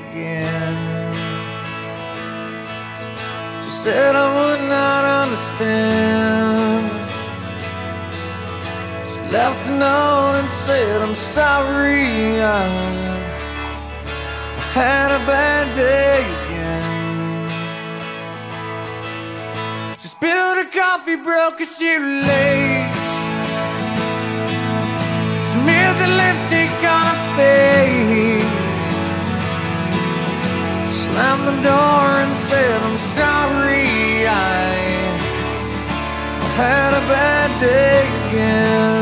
again. She said I would not understand. She left a note and said I'm sorry, I had a bad day again. She spilled her coffee, broke her shoelace, smeared the lipstick on her face, slammed the door and said I'm sorry, I had a bad day again.